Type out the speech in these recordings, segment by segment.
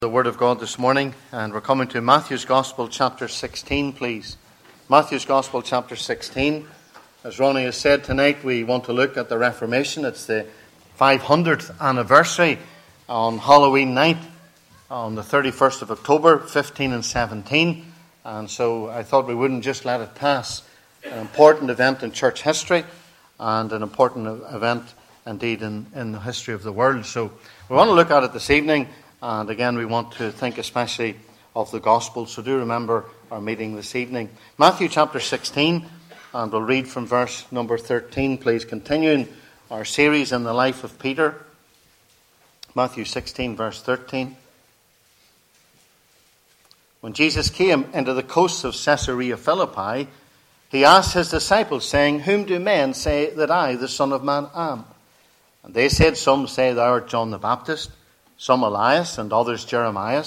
The Word of God this morning, and we're coming to Matthew's Gospel chapter 16, please. Matthew's Gospel chapter 16. As Ronnie has said tonight, we want to look at the Reformation. It's the 500th anniversary on Halloween night, on the 31st of October, 15 and 17. And so I thought we wouldn't just let it pass. An important event in church history, and an important event indeed in the history of the world. So we want to look at it this evening. And again, we want to think especially of the gospel. So do remember our meeting this evening. Matthew chapter 16, and we'll read from verse number 13, please. Continuing our series in the life of Peter. Matthew 16, verse 13. When Jesus came into the coasts of Caesarea Philippi, he asked his disciples, saying, "Whom do men say that I, the Son of Man, am?" And they said, "Some say thou art John the Baptist, some Elias, and others Jeremiah,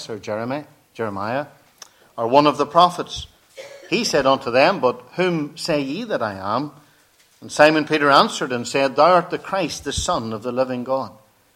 or one of the prophets." He said unto them, "But whom say ye that I am?" And Simon Peter answered and said, "Thou art the Christ, the Son of the living God."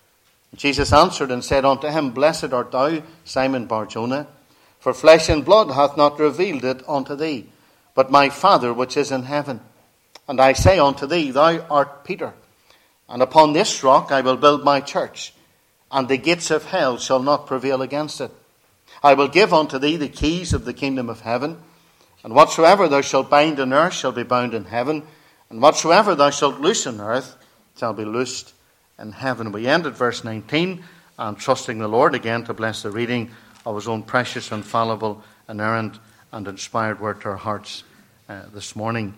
And Jesus answered and said unto him, "Blessed art thou, Simon Bar-Jonah, for flesh and blood hath not revealed it unto thee, but my Father which is in heaven. And I say unto thee, thou art Peter, and upon this rock I will build my church, and the gates of hell shall not prevail against it. I will give unto thee the keys of the kingdom of heaven, and whatsoever thou shalt bind on earth shall be bound in heaven, and whatsoever thou shalt loose on earth shall be loosed in heaven." We end at verse 19, and trusting the Lord again to bless the reading of his own precious, infallible, inerrant, and inspired word to our hearts this morning.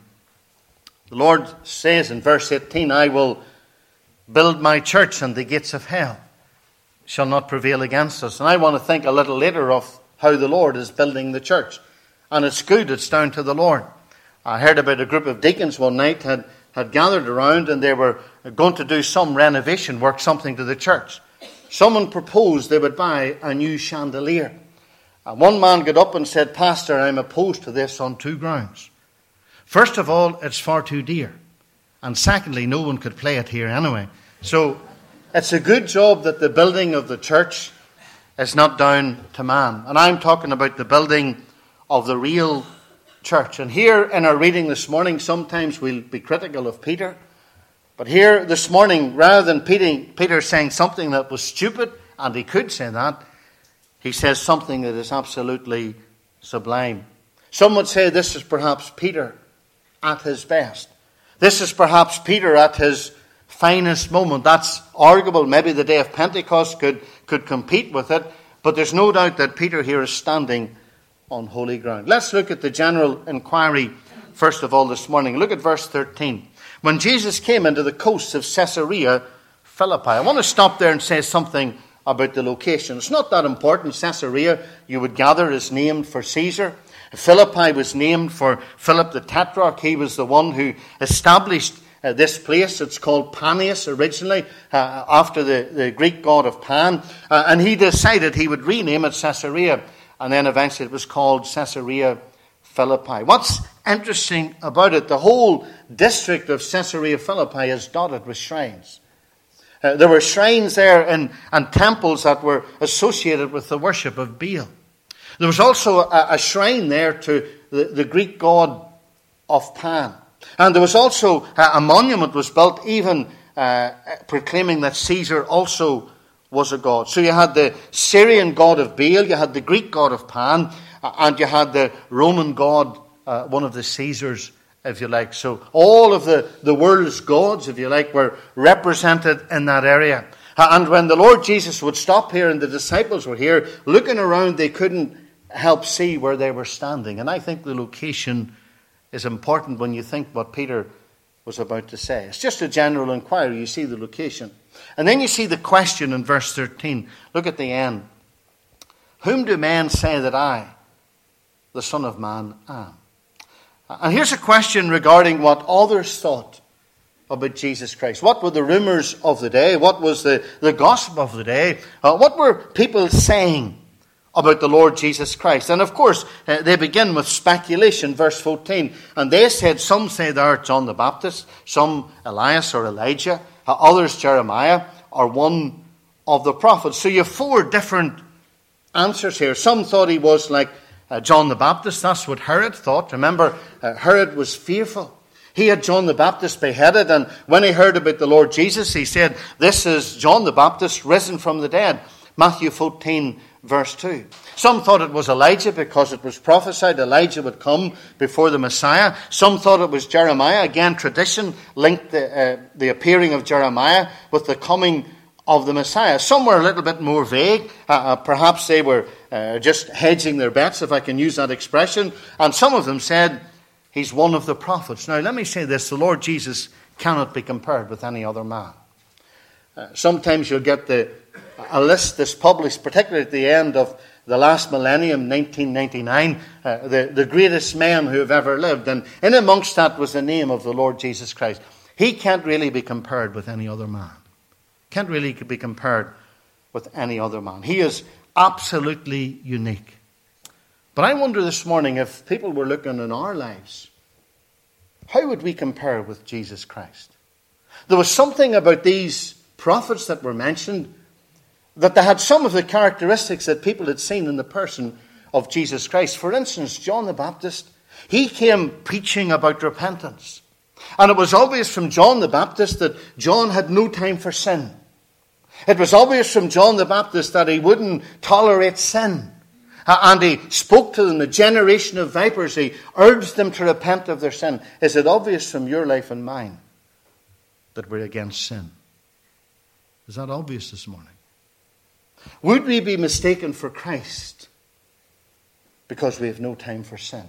The Lord says in verse 18, "I will build my church, and the gates of hell shall not prevail against us." And I want to think a little later of how the Lord is building the church. And it's good, it's down to the Lord. I heard about a group of deacons one night had gathered around, and they were going to do some renovation work, something to the church. Someone proposed they would buy a new chandelier. And one man got up and said, "Pastor, I'm opposed to this on two grounds. First of all, it's far too dear. And secondly, no one could play it here anyway. So it's a good job that the building of the church is not down to man." And I'm talking about the building of the real church. And here in our reading this morning, sometimes we'll be critical of Peter. But here this morning, rather than Peter saying something that was stupid, and he could say that, he says something that is absolutely sublime. Some would say this is perhaps Peter at his best. This is perhaps Peter at his finest moment. That's arguable. Maybe the day of Pentecost could compete with it. But there's no doubt that Peter here is standing on holy ground. Let's look at the general inquiry first of all this morning. Look at verse 13. When Jesus came into the coasts of Caesarea Philippi. I want to stop there and say something about the location. It's not that important. Caesarea, you would gather, is named for Caesar. Philippi was named for Philip the Tetrarch. He was the one who established this place. It's called Panias originally, after the Greek god of Pan. And he decided he would rename it Caesarea. And then eventually it was called Caesarea Philippi. What's interesting about it, the whole district of Caesarea Philippi is dotted with shrines. There were shrines there and temples that were associated with the worship of Baal. There was also a shrine there to the Greek god of Pan. And there was also a monument was built even proclaiming that Caesar also was a god. So you had the Syrian god of Baal, you had the Greek god of Pan, and you had the Roman god, one of the Caesars, if you like. So all of the world's gods, if you like, were represented in that area. And when the Lord Jesus would stop here and the disciples were here, looking around, they couldn't help see where they were standing. And I think the location is important when you think what Peter was about to say. It's just a general inquiry. You see the location. And then you see the question in verse 13. Look at the end. "Whom do men say that I, the Son of Man, am?" And here's a question regarding what others thought about Jesus Christ. What were the rumors of the day? What was the gossip of the day? What were people saying about the Lord Jesus Christ? And of course, they begin with speculation, verse 14. "And they said, some say thou art John the Baptist, some Elias or Elijah, others Jeremiah, or one of the prophets." So you have four different answers here. Some thought he was like John the Baptist. That's what Herod thought. Remember, Herod was fearful. He had John the Baptist beheaded, and when he heard about the Lord Jesus, he said, "This is John the Baptist risen from the dead." Matthew 14, verse 2. Some thought it was Elijah because it was prophesied Elijah would come before the Messiah. Some thought it was Jeremiah. Again, tradition linked the appearing of Jeremiah with the coming of the Messiah. Some were a little bit more vague. Perhaps they were just hedging their bets, if I can use that expression. And some of them said, he's one of the prophets. Now, let me say this. The Lord Jesus cannot be compared with any other man. Sometimes you'll get a list that's published, particularly at the end of the last millennium, 1999, the greatest men who have ever lived. And in amongst that was the name of the Lord Jesus Christ. He can't really be compared with any other man. Can't really be compared with any other man. He is absolutely unique. But I wonder this morning, if people were looking in our lives, how would we compare with Jesus Christ? There was something about these prophets that were mentioned, that they had some of the characteristics that people had seen in the person of Jesus Christ. For instance, John the Baptist, he came preaching about repentance. And it was obvious from John the Baptist that John had no time for sin. It was obvious from John the Baptist that he wouldn't tolerate sin. And he spoke to them, the generation of vipers. He urged them to repent of their sin. Is it obvious from your life and mine that we're against sin? Is that obvious this morning? Would we be mistaken for Christ because we have no time for sin?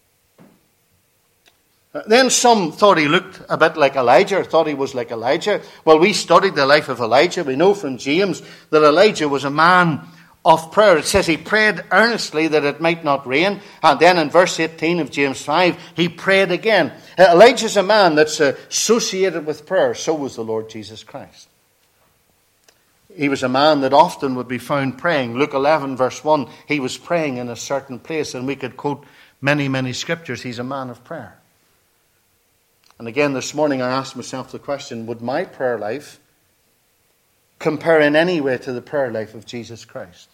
Then some thought he looked a bit like Elijah, thought he was like Elijah. Well, we studied the life of Elijah. We know from James that Elijah was a man of prayer. It says he prayed earnestly that it might not rain. And then in verse 18 of James 5, he prayed again. Elijah's a man that's associated with prayer. So was the Lord Jesus Christ. He was a man that often would be found praying. Luke 11, verse 1, he was praying in a certain place. And we could quote many, many scriptures. He's a man of prayer. And again, this morning I asked myself the question, would my prayer life compare in any way to the prayer life of Jesus Christ?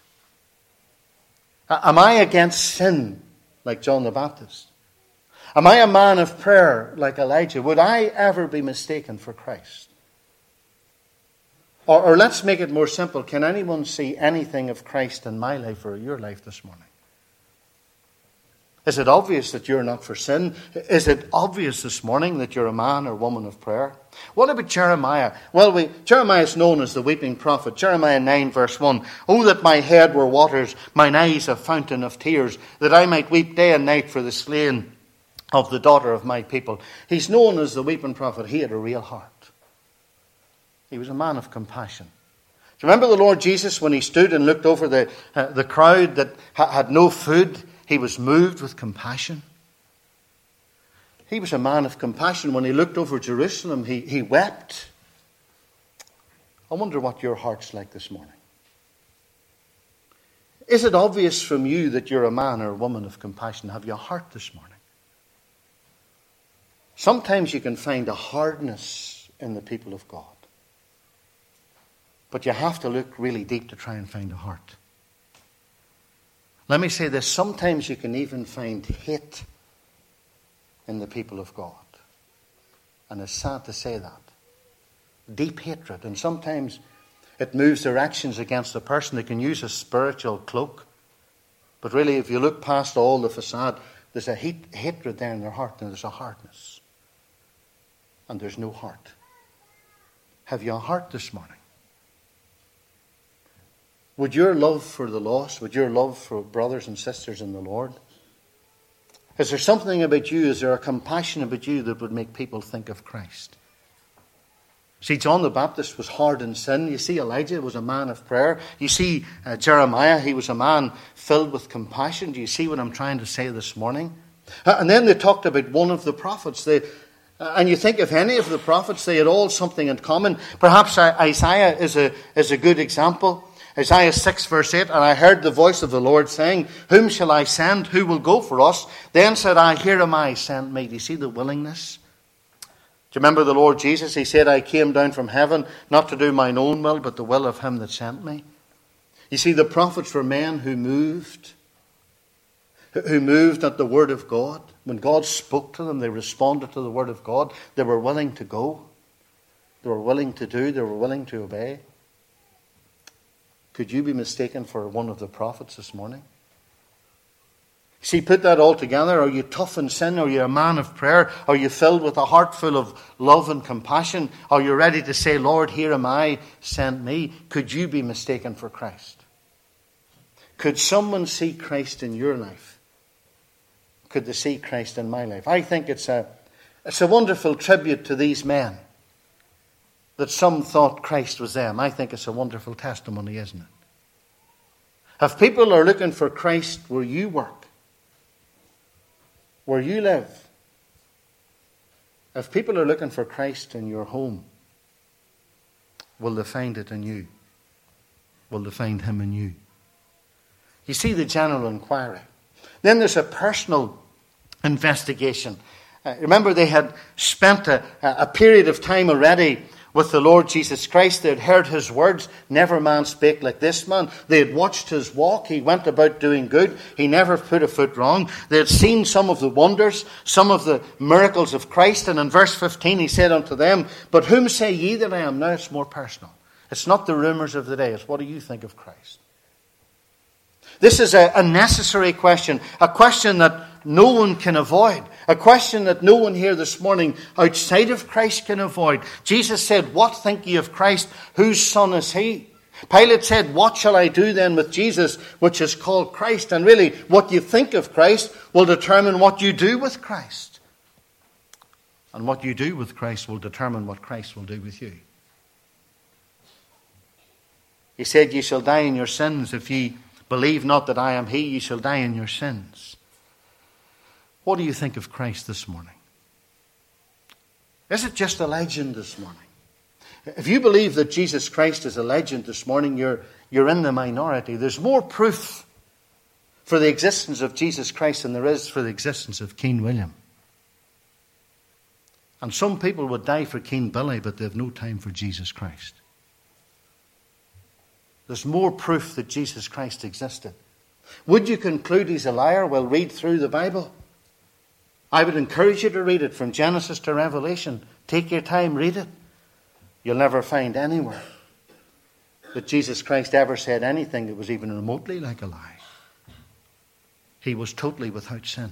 Am I against sin like John the Baptist? Am I a man of prayer like Elijah? Would I ever be mistaken for Christ? Or let's make it more simple. Can anyone see anything of Christ in my life or your life this morning? Is it obvious that you're not for sin? Is it obvious this morning that you're a man or woman of prayer? What about Jeremiah? Well, Jeremiah is known as the weeping prophet. Jeremiah 9 verse 1. Oh, that my head were waters, mine eyes a fountain of tears, that I might weep day and night for the slain of the daughter of my people. He's known as the weeping prophet. He had a real heart. He was a man of compassion. Do you remember the Lord Jesus when he stood and looked over the crowd that had no food? He was moved with compassion. He was a man of compassion. When he looked over Jerusalem, he wept. I wonder what your heart's like this morning. Is it obvious from you that you're a man or a woman of compassion? Have you a heart this morning? Sometimes you can find a hardness in the people of God. But you have to look really deep to try and find a heart. Let me say this, sometimes you can even find hate in the people of God. And it's sad to say that. Deep hatred. And sometimes it moves their actions against the person. They can use a spiritual cloak. But really, if you look past all the facade, there's a hatred there in their heart, and there's a hardness. And there's no heart. Have you a heart this morning? Would your love for the lost, would your love for brothers and sisters in the Lord, is there something about you, is there a compassion about you that would make people think of Christ? See, John the Baptist was hard in sin. You see, Elijah was a man of prayer. You see, Jeremiah, he was a man filled with compassion. Do you see what I'm trying to say this morning? And then they talked about one of the prophets. And you think if any of the prophets, they had all something in common. Perhaps Isaiah is a good example. Isaiah 6 verse 8, and I heard the voice of the Lord saying, whom shall I send? Who will go for us? Then said I, here am I, send me. Do you see the willingness? Do you remember the Lord Jesus? He said, I came down from heaven not to do mine own will, but the will of him that sent me. You see, the prophets were men who moved at the word of God. When God spoke to them, they responded to the word of God. They were willing to go. They were willing to do. They were willing to obey. Could you be mistaken for one of the prophets this morning? See, put that all together. Are you tough in sin? Are you a man of prayer? Are you filled with a heart full of love and compassion? Are you ready to say, Lord, here am I, send me? Could you be mistaken for Christ? Could someone see Christ in your life? Could they see Christ in my life? I think it's a wonderful tribute to these men that some thought Christ was them. I think it's a wonderful testimony, isn't it? If people are looking for Christ where you work, where you live, if people are looking for Christ in your home, will they find it in you? Will they find him in you? You see the general inquiry. Then there's a personal investigation. Remember, they had spent a period of time already with the Lord Jesus Christ. They had heard his words. Never man spake like this man. They had watched his walk. He went about doing good. He never put a foot wrong. They had seen some of the wonders, some of the miracles of Christ. And in verse 15 he said unto them, but whom say ye that I am? Now it's more personal. It's not the rumors of the day. It's what do you think of Christ? This is a necessary question, a question that no one can avoid, a question that no one here this morning outside of Christ can avoid. Jesus said, what think ye of Christ? Whose son is he? Pilate said, what shall I do then with Jesus, which is called Christ? And really, what you think of Christ will determine what you do with Christ. And what you do with Christ will determine what Christ will do with you. He said, ye shall die in your sins. If ye believe not that I am he, ye shall die in your sins. What do you think of Christ this morning? Is it just a legend this morning? If you believe that Jesus Christ is a legend this morning, you're in the minority. There's more proof for the existence of Jesus Christ than there is for the existence of King William. And some people would die for King Billy, but they have no time for Jesus Christ. There's more proof that Jesus Christ existed. Would you conclude he's a liar? Well, read through the Bible. I would encourage you to read it from Genesis to Revelation. Take your time, read it. You'll never find anywhere that Jesus Christ ever said anything that was even remotely like a lie. He was totally without sin.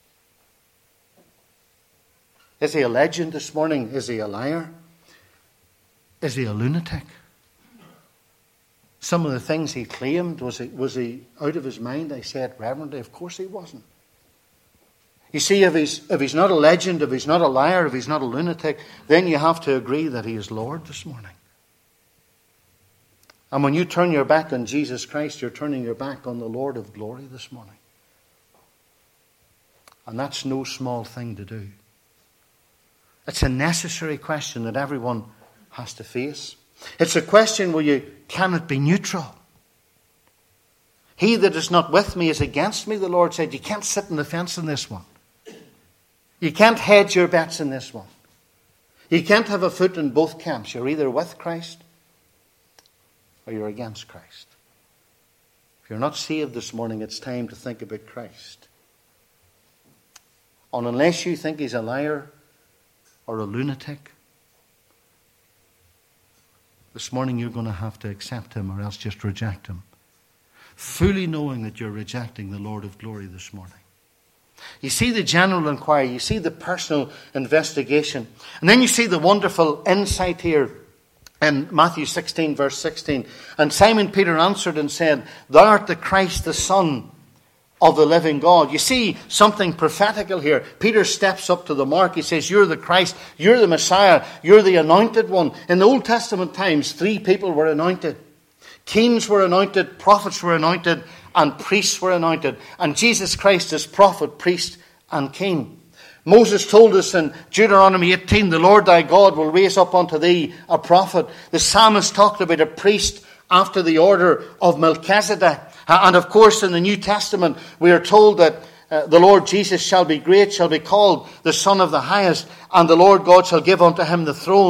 Is he a legend this morning? Is he a liar? Is he a lunatic? Some of the things he claimed, was he out of his mind? I said reverently, of course he wasn't. You see, if he's not a legend, if he's not a liar, if he's not a lunatic, then you have to agree that he is Lord this morning. And when you turn your back on Jesus Christ, you're turning your back on the Lord of glory this morning. And that's no small thing to do. It's a necessary question that everyone has to face. It's a question where you cannot be neutral. He that is not with me is against me, the Lord said. You can't sit on the fence in this one. You can't hedge your bets in this one. You can't have a foot in both camps. You're either with Christ or you're against Christ. If you're not saved this morning, it's time to think about Christ. And unless you think he's a liar or a lunatic, this morning you're going to have to accept him or else just reject him. Fully knowing that you're rejecting the Lord of glory this morning. You see the general inquiry. You see the personal investigation. And then you see the wonderful insight here in Matthew 16 verse 16. And Simon Peter answered and said, Thou art the Christ, the Son of the living God. You see something prophetical here. Peter steps up to the mark. He says, you're the Christ, you're the Messiah, you're the anointed one. In the Old Testament times, 3 people were anointed. Kings were anointed, prophets were anointed, and priests were anointed. And Jesus Christ is prophet, priest, and king. Moses told us in Deuteronomy 18, the Lord thy God will raise up unto thee a prophet. The psalmist talked about a priest after the order of Melchizedek. And of course, in the New Testament, we are told that the Lord Jesus shall be great, shall be called the Son of the Highest, and the Lord God shall give unto him the throne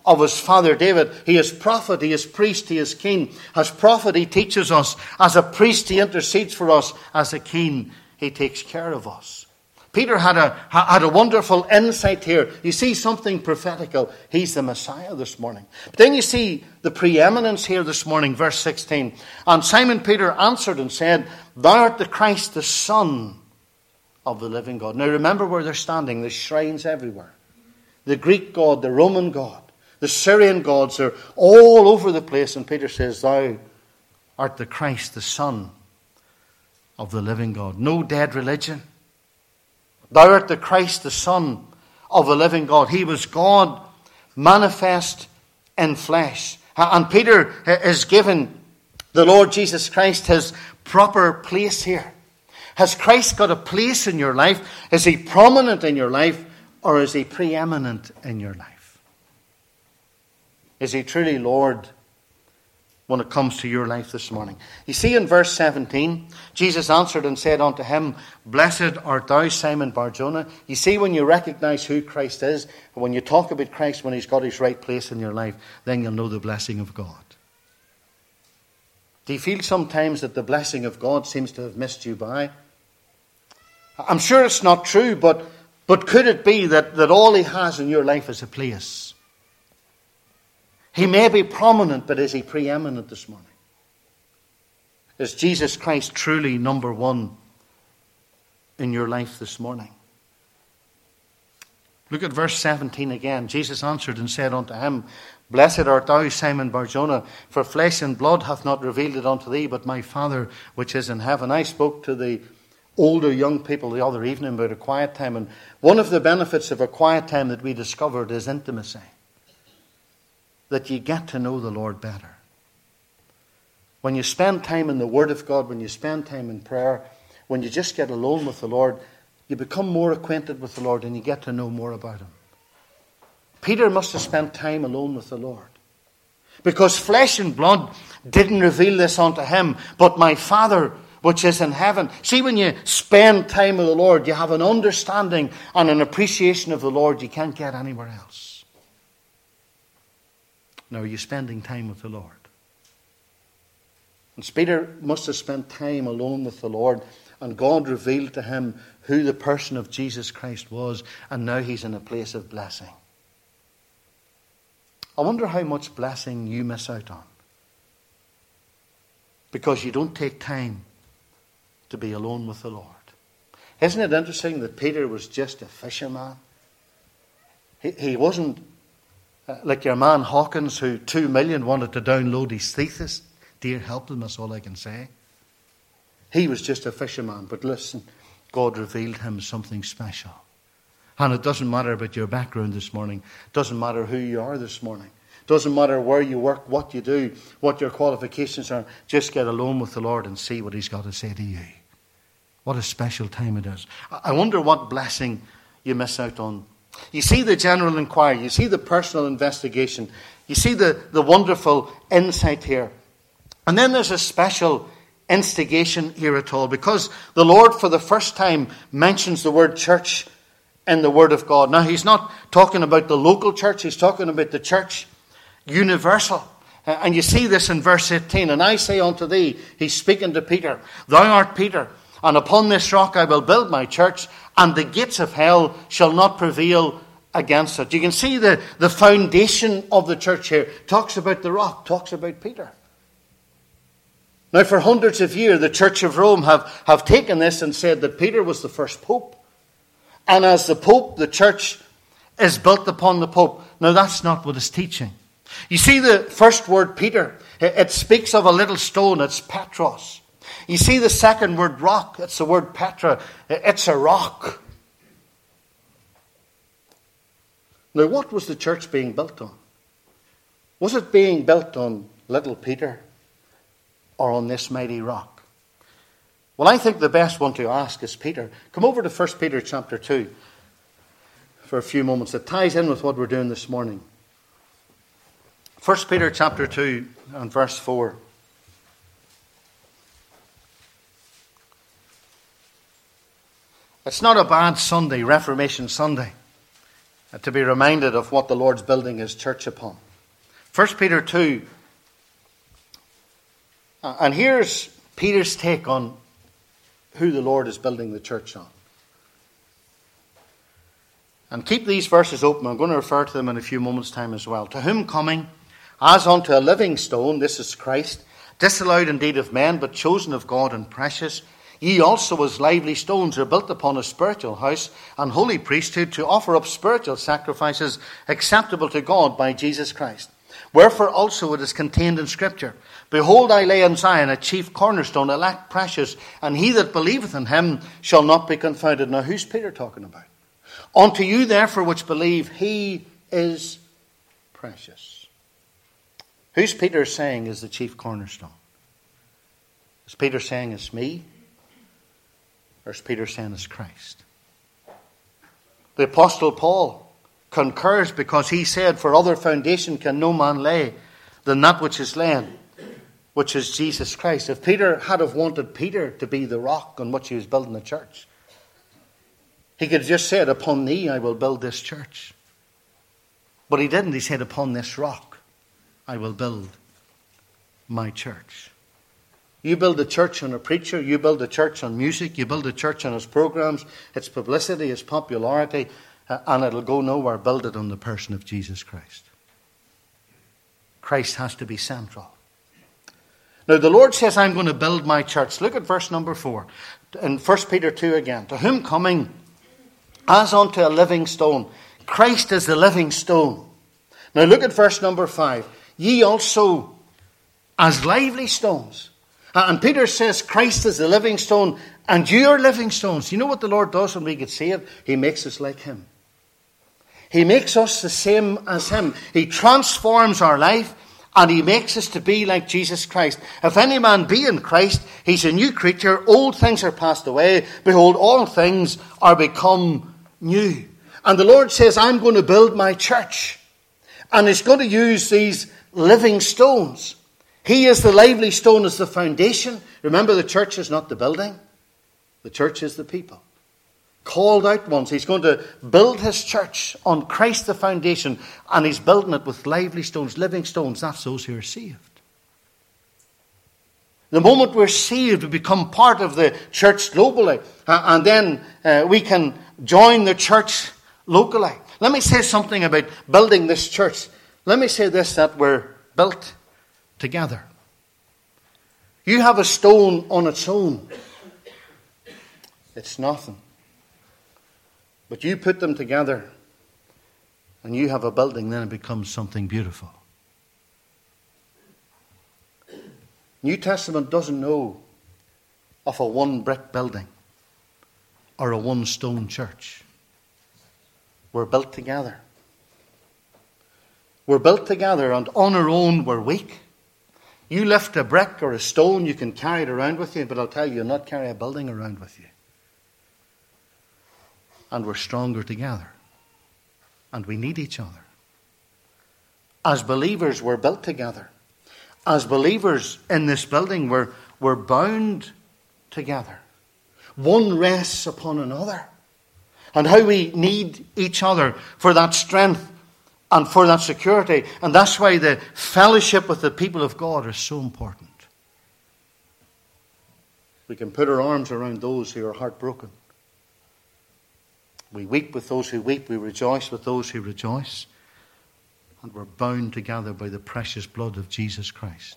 of his father David. He is prophet, he is priest, he is king. As prophet, he teaches us. As a priest, he intercedes for us. As a king, he takes care of us. Peter had a wonderful insight here. You see something prophetical. He's the Messiah this morning. But then you see the preeminence here this morning, verse 16. And Simon Peter answered and said, Thou art the Christ, the Son of the living God. Now remember where they're standing. There's shrines everywhere. The Greek god, the Roman god, the Syrian gods are all over the place. And Peter says, Thou art the Christ, the Son of the living God. No dead religion. Thou art the Christ, the Son of the living God. He was God manifest in flesh. And Peter is given the Lord Jesus Christ his proper place here. Has Christ got a place in your life? Is he prominent in your life? Or is he preeminent in your life? Is he truly Lord when it comes to your life this morning? You see in verse 17, Jesus answered and said unto him, Blessed art thou, Simon Bar-Jonah. You see, when you recognize who Christ is, when you talk about Christ, when he's got his right place in your life, then you'll know the blessing of God. Do you feel sometimes that the blessing of God seems to have missed you by? I'm sure it's not true, but could it be that all he has in your life is a place? He may be prominent, but is he preeminent this morning? Is Jesus Christ truly number one in your life this morning? Look at verse 17 again. Jesus answered and said unto him, Blessed art thou, Simon Bar-Jonah, for flesh and blood hath not revealed it unto thee, but my Father which is in heaven. I spoke to the older young people the other evening about a quiet time, and one of the benefits of a quiet time that we discovered is intimacy. That you get to know the Lord better. When you spend time in the Word of God, when you spend time in prayer, when you just get alone with the Lord, you become more acquainted with the Lord and you get to know more about him. Peter must have spent time alone with the Lord. Because flesh and blood didn't reveal this unto him, but my Father which is in heaven. See, when you spend time with the Lord, you have an understanding and an appreciation of the Lord you can't get anywhere else. Now, are you spending time with the Lord? And Peter must have spent time alone with the Lord, and God revealed to him who the person of Jesus Christ was, and now he's in a place of blessing. I wonder how much blessing you miss out on because you don't take time to be alone with the Lord. Isn't it interesting that Peter was just a fisherman? He wasn't like your man Hawkins, who 2 million wanted to download his thesis. Dear help them, that's all I can say. He was just a fisherman, but listen, God revealed him something special. And it doesn't matter about your background this morning. It doesn't matter who you are this morning. It doesn't matter where you work, what you do, what your qualifications are. Just get alone with the Lord and see what he's got to say to you. What a special time it is. I wonder what blessing you miss out on. You see the general inquiry. You see the personal investigation. You see the wonderful insight here. And then there's a special instigation here at all, because the Lord for the first time mentions the word church in the Word of God. Now, he's not talking about the local church. He's talking about the church universal. And you see this in verse 18. And I say unto thee, he's speaking to Peter, Thou art Peter, and upon this rock I will build my church, and the gates of hell shall not prevail against it. You can see the foundation of the church here. Talks about the rock, talks about Peter. Now, for hundreds of years, the Church of Rome have taken this and said that Peter was the first pope. And as the Pope, the church is built upon the Pope. Now, that's not what it's teaching. You see the first word, Peter, it speaks of a little stone. It's Petros. You see the second word, rock. It's the word Petra. It's a rock. Now, what was the church being built on? Was it being built on little Peter or on this mighty rock? Well, I think the best one to ask is Peter. Come over to 1 Peter chapter 2 for a few moments. It ties in with what we're doing this morning. 1 Peter chapter 2 and verse 4. It's not a bad Sunday, Reformation Sunday. to be reminded of what the Lord's building his church upon. 1 Peter 2. And here's Peter's take on who the Lord is building the church on. And keep these verses open. I'm going to refer to them in a few moments' time as well. To whom coming, as unto a living stone, this is Christ, disallowed indeed of men, but chosen of God and precious, ye also as lively stones are built upon a spiritual house and holy priesthood to offer up spiritual sacrifices acceptable to God by Jesus Christ. Wherefore also it is contained in Scripture, Behold, I lay in Zion a chief cornerstone, elect, precious, and he that believeth in him shall not be confounded. Now who's Peter talking about? Unto you therefore which believe, he is precious. Who's Peter saying is the chief cornerstone? Is Peter saying it's me? Or is Peter saying it's Christ? The Apostle Paul concurs because he said, For other foundation can no man lay than that which is laid, which is Jesus Christ. If Peter had have wanted Peter to be the rock on which he was building the church, he could have just said, Upon thee I will build this church. But he didn't. He said, Upon this rock I will build my church. You build a church on a preacher, you build a church on music, you build a church on its programs, its publicity, its popularity, and it'll go nowhere. Build it on the person of Jesus Christ. Christ has to be central. Now the Lord says, I'm going to build my church. Look at verse number 4. In 1 Peter 2 again. To whom coming as unto a living stone. Christ is the living stone. Now look at verse number 5. Ye also as lively stones. And Peter says Christ is the living stone and you are living stones. You know what the Lord does when we get saved? He makes us like him. He makes us the same as him. He transforms our life and he makes us to be like Jesus Christ. If any man be in Christ, he's a new creature. Old things are passed away. Behold, all things are become new. And the Lord says, I'm going to build my church. And he's going to use these living stones. He is the lively stone as the foundation. Remember, the church is not the building. The church is the people. Called out ones. He's going to build his church on Christ the foundation. And he's building it with lively stones, living stones. That's those who are saved. The moment we're saved, we become part of the church globally. And then we can join the church locally. Let me say something about building this church. Let me say this, that we're built together. You have a stone on its own. It's nothing. But you put them together and you have a building, then it becomes something beautiful. New Testament doesn't know of a one brick building or a one stone church. We're built together. We're built together, and on our own we're weak. You lift a brick or a stone, you can carry it around with you, but I'll tell you, you'll not carry a building around with you. And we're stronger together. And we need each other. As believers, we're built together. As believers in this building, we're bound together. One rests upon another. And how we need each other for that strength and for that security. And that's why the fellowship with the people of God is so important. We can put our arms around those who are heartbroken. We weep with those who weep. We rejoice with those who rejoice. And we're bound together by the precious blood of Jesus Christ.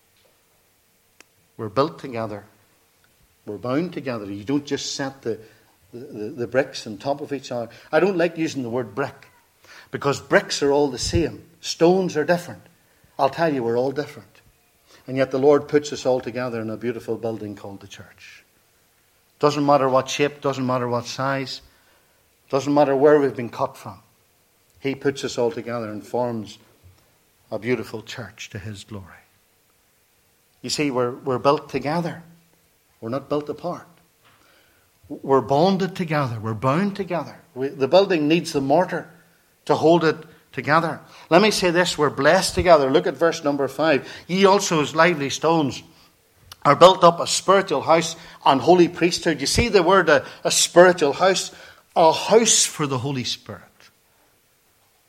We're built together. We're bound together. You don't just set the bricks on top of each other. I don't like using the word brick, because bricks are all the same. Stones are different. I'll tell you, we're all different. And yet the Lord puts us all together in a beautiful building called the church. Doesn't matter what shape, doesn't matter what size, doesn't matter where we've been cut from. He puts us all together and forms a beautiful church to his glory. You see, we're built together. We're not built apart. We're bonded together. We're bound together. The building needs the mortar to hold it together. Let me say this, we're blessed together. Look at verse number 5. Ye also as lively stones are built up a spiritual house and holy priesthood. You see the word a spiritual house? A house for the Holy Spirit.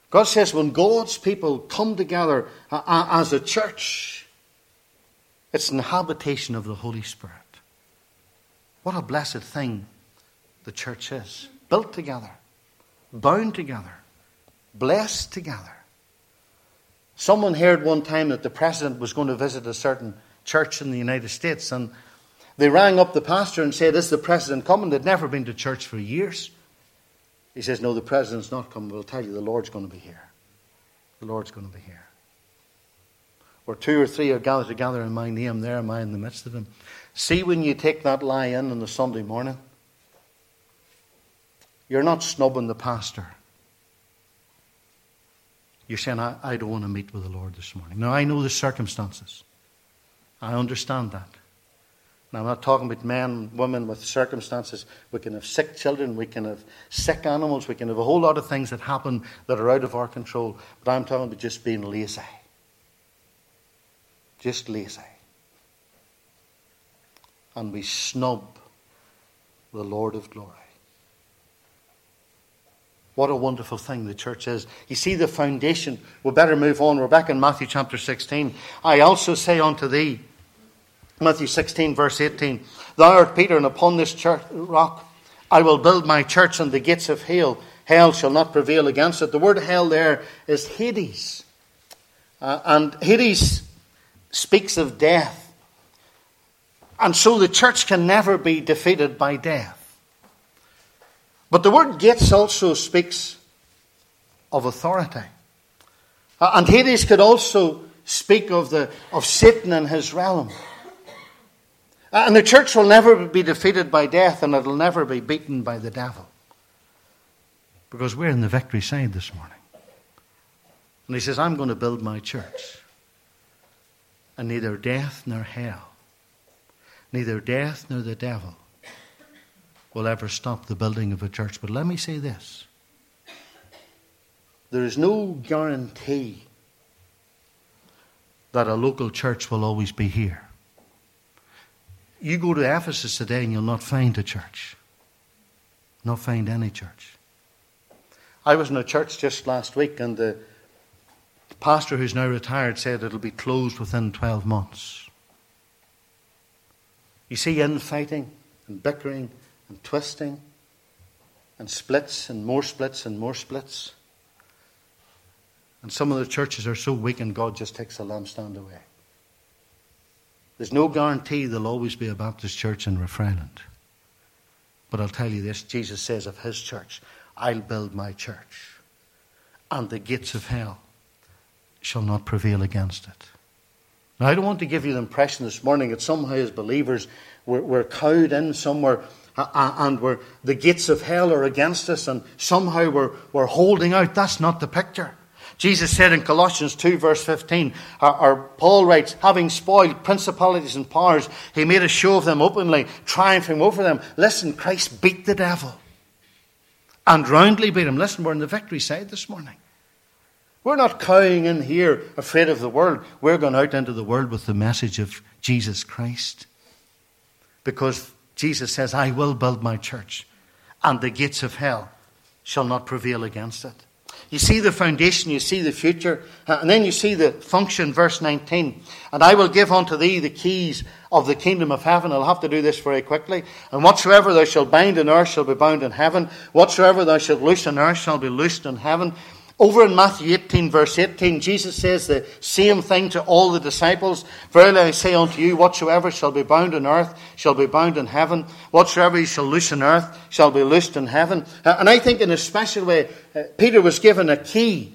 God says when God's people come together as a church, it's an habitation of the Holy Spirit. What a blessed thing the church is. Built together, bound together, blessed together. Someone heard one time that the president was going to visit a certain church in the United States, and they rang up the pastor and said, "Is the president coming?" They'd never been to church for years. He says, "No, the president's not coming. We'll tell you, the Lord's going to be here. The Lord's going to be here. Where 2 or 3 are gathered together in my name, there am I in the midst of them." See, when you take that lie in on the Sunday morning, you're not snubbing the pastor. You're saying, I don't want to meet with the Lord this morning. Now, I know the circumstances. I understand that. Now, I'm not talking about men, women with circumstances. We can have sick children. We can have sick animals. We can have a whole lot of things that happen that are out of our control. But I'm talking about just being lazy. Just lazy. And we snub the Lord of glory. What a wonderful thing the church is. You see the foundation. We better move on. We're back in Matthew chapter 16. I also say unto thee, Matthew 16 verse 18, "Thou art Peter, and upon this rock I will build my church, and the gates of hell shall not prevail against it." The word hell there is Hades. And Hades speaks of death. And so the church can never be defeated by death. But the word gates also speaks of authority. And Hades could also speak of Satan and his realm. And the church will never be defeated by death, and it will never be beaten by the devil. Because we're in the victory side this morning. And he says, "I'm going to build my church. And neither death nor hell, neither death nor the devil will ever stop the building of a church." But let me say this. There is no guarantee that a local church will always be here. You go to Ephesus today and you'll not find a church. Not find any church. I was in a church just last week, and the pastor who's now retired said it'll be closed within 12 months. You see infighting and bickering and twisting and splits and more splits and more splits. And some of the churches are so weak, and God just takes the lampstand away. There's no guarantee there'll always be a Baptist church in Rathfriland. But I'll tell you this, Jesus says of his church, "I'll build my church, and the gates of hell shall not prevail against it." Now, I don't want to give you the impression this morning that somehow as believers we're cowed in somewhere, and the gates of hell are against us, and somehow we're holding out. That's not the picture. Jesus said in Colossians 2 verse 15, or Paul writes, "Having spoiled principalities and powers, he made a show of them openly, triumphing over them." Listen, Christ beat the devil. And roundly beat him. Listen, we're on the victory side this morning. We're not cowing in here, afraid of the world. We're going out into the world with the message of Jesus Christ. Because Jesus says, "I will build my church, and the gates of hell shall not prevail against it." You see the foundation, you see the future, and then you see the function, verse 19. "And I will give unto thee the keys of the kingdom of heaven." I'll have to do this very quickly. "And whatsoever thou shalt bind on earth shall be bound in heaven. Whatsoever thou shalt loose on earth shall be loosed in heaven." Over in Matthew 18, verse 18, Jesus says the same thing to all the disciples. "Verily I say unto you, whatsoever shall be bound on earth shall be bound in heaven. Whatsoever you shall loose on earth shall be loosed in heaven." And I think in a special way, Peter was given a key.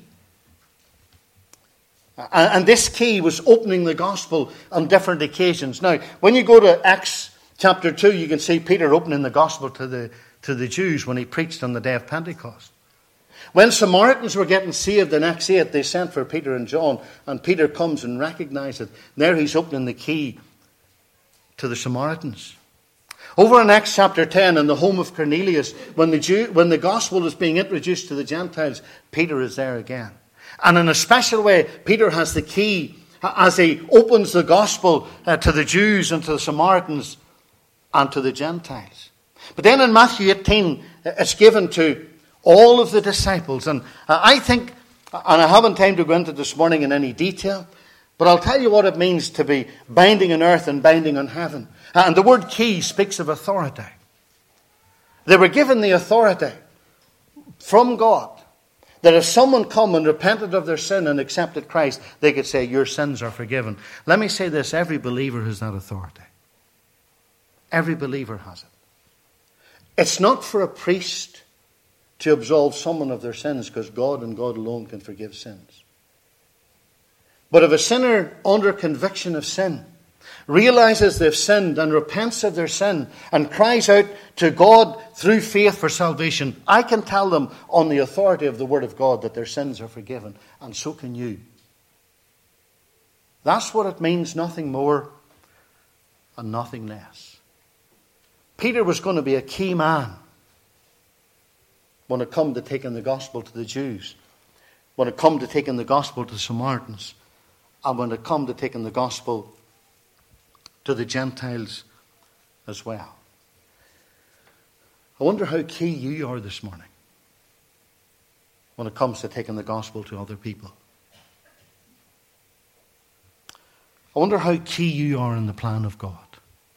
And this key was opening the gospel on different occasions. Now, when you go to Acts chapter 2, you can see Peter opening the gospel to the Jews when he preached on the day of Pentecost. When Samaritans were getting saved in Acts 8, they sent for Peter and John, and Peter comes and recognizes it. There he's opening the key to the Samaritans. Over in Acts chapter 10, in the home of Cornelius, when the gospel is being introduced to the Gentiles, Peter is there again. And in a special way, Peter has the key as he opens the gospel to the Jews and to the Samaritans and to the Gentiles. But then in Matthew 18, it's given to all of the disciples. And I think And I haven't time to go into this morning in any detail, but I'll tell you what it means to be binding on earth and binding on heaven. And the word key speaks of authority. They were given the authority from God that if someone come and repented of their sin and accepted Christ, they could say, your sins are forgiven. Let me say this, every believer has that authority. Every believer has it. It's not for a priest to absolve someone of their sins, because God and God alone can forgive sins. But if a sinner under conviction of sin realizes they've sinned and repents of their sin and cries out to God through faith for salvation, I can tell them on the authority of the Word of God that their sins are forgiven, and so can you. That's what it means, nothing more and nothing less. Peter was going to be a key man when it come to taking the gospel to the Jews, when it come to taking the gospel to the Samaritans, and when it come to taking the gospel to the Gentiles as well. I wonder how key you are this morning when it comes to taking the gospel to other people. I wonder how key you are in the plan of God.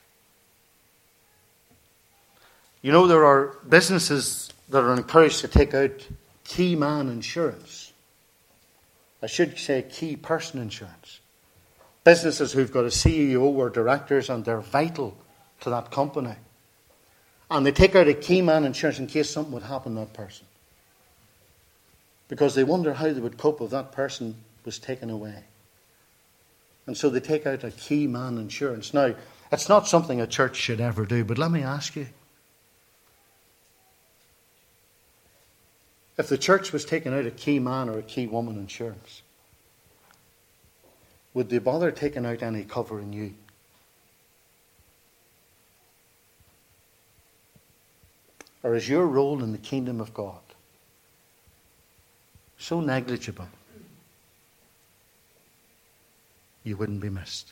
You know, there are businesses that are encouraged to take out key man insurance. I should say key person insurance. Businesses who've got a CEO or directors and they're vital to that company. And they take out a key man insurance in case something would happen to that person. Because they wonder how they would cope if that person was taken away. And so they take out a key man insurance. Now, it's not something a church should ever do, but let me ask you. If the church was taking out a key man or a key woman insurance, would they bother taking out any cover in you? Or is your role in the kingdom of God so negligible you wouldn't be missed?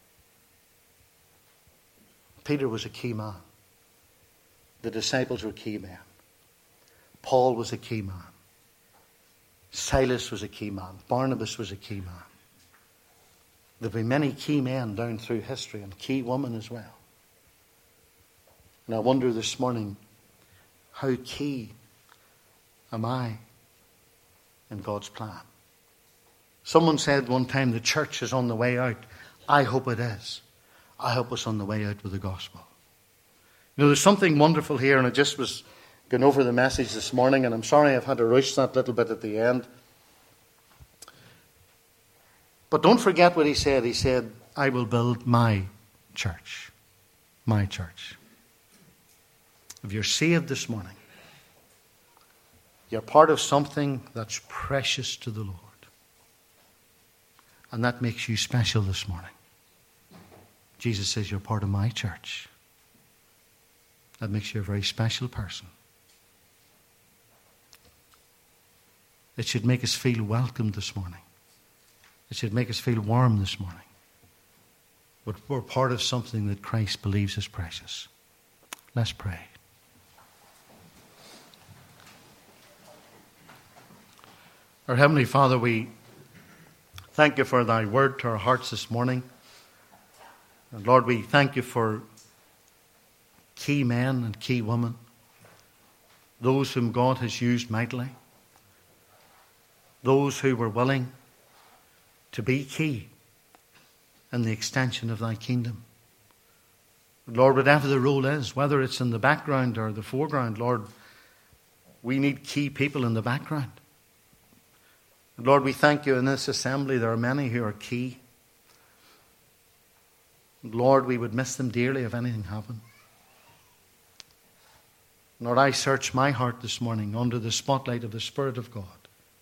Peter was a key man. The disciples were key men. Paul was a key man. Silas was a key man. Barnabas was a key man. There will be many key men down through history, and key women as well. And I wonder this morning, how key am I in God's plan? Someone said one time the church is on the way out. I hope it is. I hope it's on the way out with the gospel. You know, there's something wonderful here, and I just was going over the message this morning, and I'm sorry I've had to rush that little bit at the end. But don't forget what he said. He said, I will build my church. My church. If you're saved this morning, you're part of something that's precious to the Lord. And that makes you special this morning. Jesus says you're part of my church. That makes you a very special person. It should make us feel welcome this morning. It should make us feel warm this morning. But we're part of something that Christ believes is precious. Let's pray. Our Heavenly Father, we thank you for thy word to our hearts this morning. And Lord, we thank you for key men and key women, those whom God has used mightily, those who were willing to be key in the extension of thy kingdom. Lord, whatever the role is, whether it's in the background or the foreground, Lord, we need key people in the background. Lord, we thank you in this assembly. There are many who are key. Lord, we would miss them dearly if anything happened. Lord, I search my heart this morning under the spotlight of the Spirit of God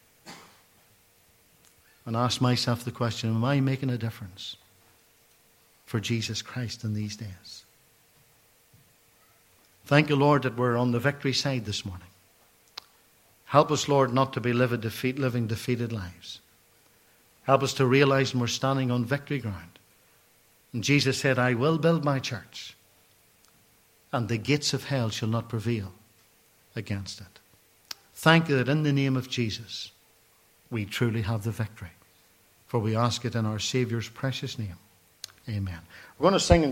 and ask myself the question, am I making a difference for Jesus Christ in these days? Thank you, Lord, that we're on the victory side this morning. Help us, Lord, not to be living defeated lives. Help us to realize when we're standing on victory ground. And Jesus said, I will build my church, and the gates of hell shall not prevail against it. Thank you that in the name of Jesus, we truly have the victory. For we ask it in our Saviour's precious name. Amen. We're going to sing